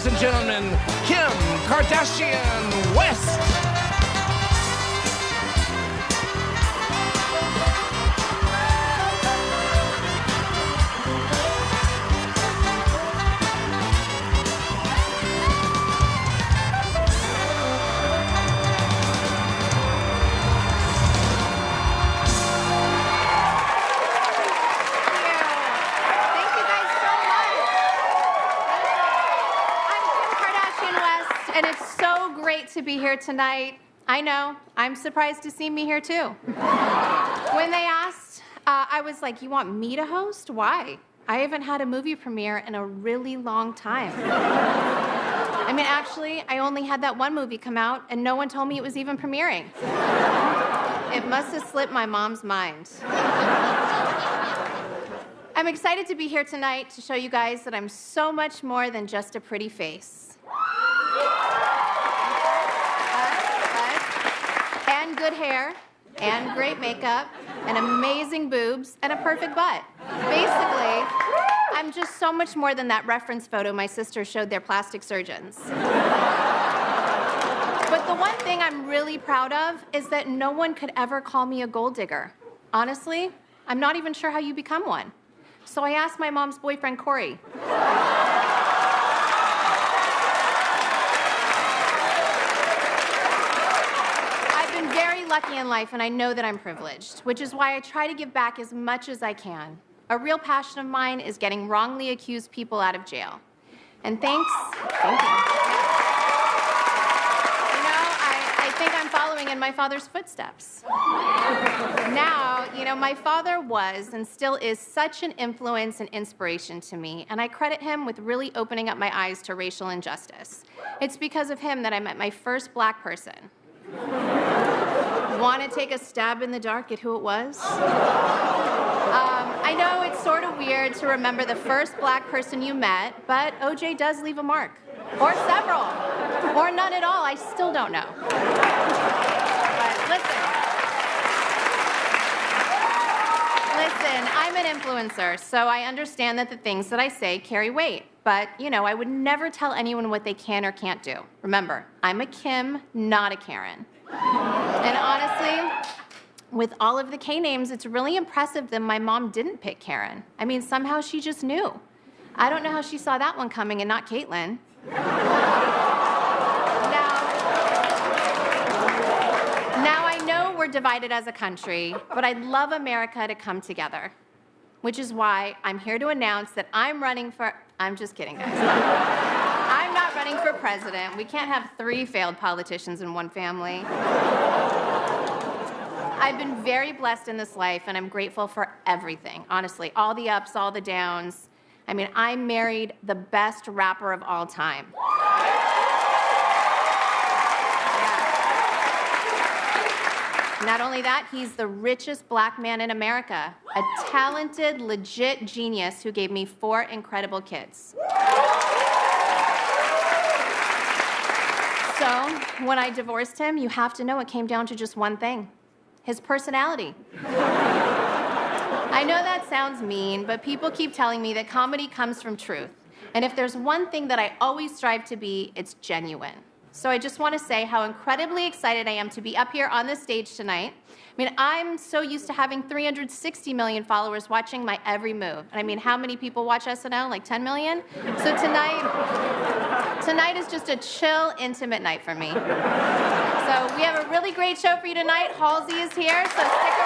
ladies and gentlemen, Kim Kardashian West. And it's so great to be here tonight. I know, I'm surprised to see me here too. When they asked, I was like, you want me to host? Why? I haven't had a movie premiere in a really long time. I mean, actually, I only had that one movie come out and no one told me it was even premiering. It must have slipped my mom's mind. I'm excited to be here tonight to show you guys that I'm so much more than just a pretty face. And good hair, and great makeup, and amazing boobs, and a perfect butt. Basically, I'm just so much more than that reference photo my sister showed their plastic surgeons. But the one thing I'm really proud of is that no one could ever call me a gold digger. Honestly, I'm not even sure how you become one. So I asked my mom's boyfriend, Corey. Lucky in life, and I know that I'm privileged, which is why I try to give back as much as I can. A real passion of mine is getting wrongly accused people out of jail. And thank you. I think I'm following in my father's footsteps. Now, my father was and still is such an influence and inspiration to me, and I credit him with really opening up my eyes to racial injustice. It's because of him that I met my first black person. Want to take a stab in the dark at who it was? I know it's sort of weird to remember the first black person you met, but OJ does leave a mark. Or several. Or none at all. I still don't know. But listen, I'm an influencer, so I understand that the things that I say carry weight. But, I would never tell anyone what they can or can't do. Remember, I'm a Kim, not a Karen. And honestly, with all of the K names, it's really impressive that my mom didn't pick Karen. I mean, somehow she just knew. I don't know how she saw that one coming and not Caitlyn. Now I know we're divided as a country, but I'd love America to come together, which is why I'm here to announce that I'm running for... I'm just kidding, guys. I'm not running for president. We can't have 3 failed politicians in one family. I've been very blessed in this life, and I'm grateful for everything, honestly. All the ups, all the downs. I mean, I married the best rapper of all time. Yeah. Not only that, he's the richest black man in America, a talented, legit genius who gave me 4 incredible kids. So, when I divorced him, you have to know it came down to just one thing: his personality. I know that sounds mean, but people keep telling me that comedy comes from truth. And if there's one thing that I always strive to be, it's genuine. So I just want to say how incredibly excited I am to be up here on this stage tonight. I mean, I'm so used to having 360 million followers watching my every move. And I mean, how many people watch SNL? Like 10 million? So tonight is just a chill, intimate night for me. So we have a really great show for you tonight. Halsey is here, so stick around.